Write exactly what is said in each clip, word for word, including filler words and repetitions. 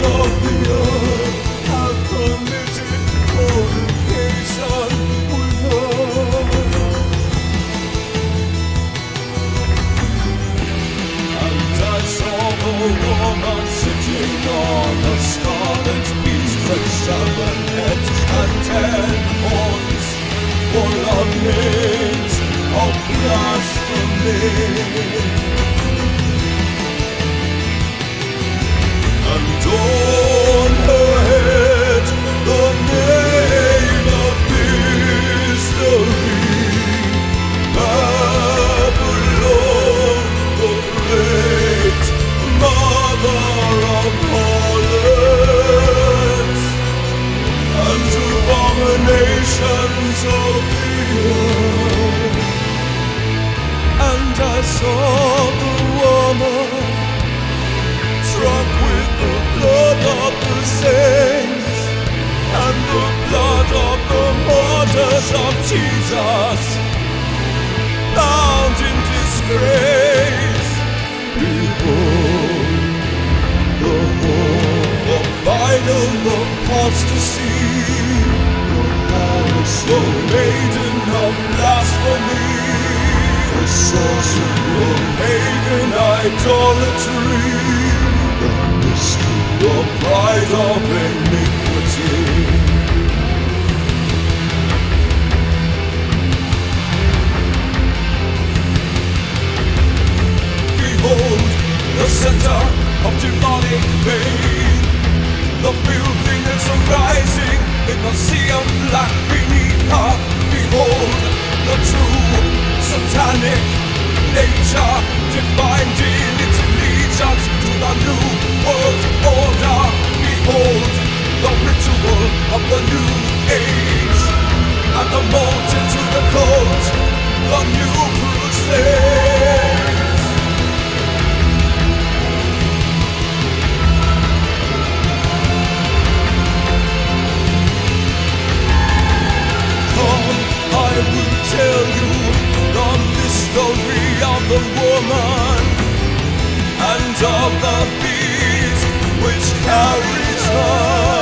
of the earth have committed fornication with her. And I saw the woman sitting on a scarlet beast with seven heads and ten horns, full of names of blasphemy. And on her head the name of mystery, Babylon the Great, mother of harlots and abominations of the earth. And I saw the woman drunk with the blood of the saints and the blood of the martyrs of Jesus, bound in disgrace. Behold, the whore of final apostasy, the maiden of blasphemy, the sorcerer, the pagan idolatry, the pride of iniquity. Behold, the center of demonic faith, the buildings are rising in the sea of black beneath her. Behold, the true satanic nature defined in its allegiance to the new world order. Behold, the ritual of the new age, and the molten to the cold, the new crusades. Come, I will tell you the mystery of the woman and of the beast which carries her.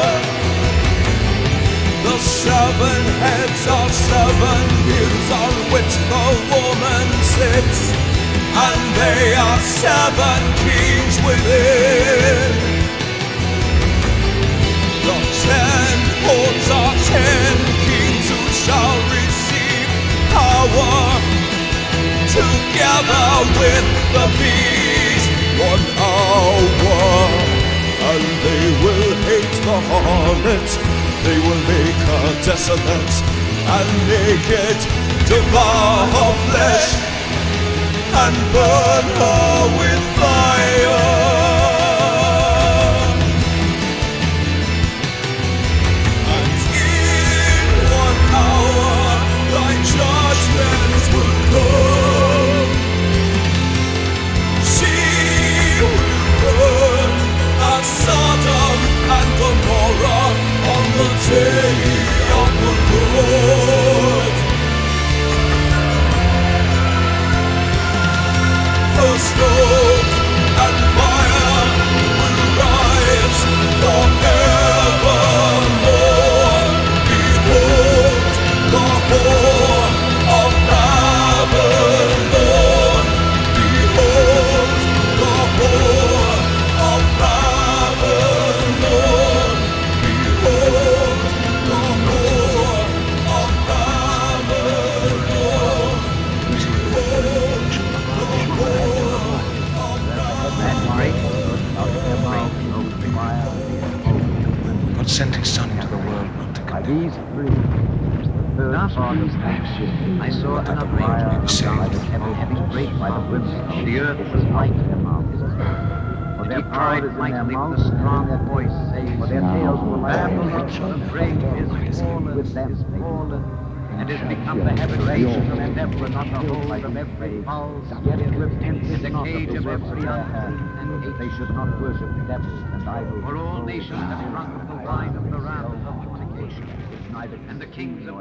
The seven heads of seven hills on which the woman sits, and they are seven kings within. The ten horns are ten kings who shall receive power together with the beast one hour. And they will hate the harlot, they will make her desolate and naked, devour her flesh and burn her with fire. And in one hour thy judgments will come. She will burn as Sodom and Gomorrah on the day of the Lord. The smoke and fire will rise forevermore. Behold, the whore of Babylon. Behold, the whore of Babylon. Behold, the whore of Babylon. Behold, the whore of Babylon. God sent his Son into the world not to condemn. These three, the third part of that, I saw another angel be saved. heaven having great mountains. The earth was light in their mouths. For their cried mightily with a strong voice, saying, For their tails were Babylon the great is fallen, with them is fallen, and is become the habitation of every not the hold of every foul spirit, and is the cage of every unclean and hateful. They should not worship devils and idols. For all nations have drunk of the wine of the wrath of fornication, and the kings of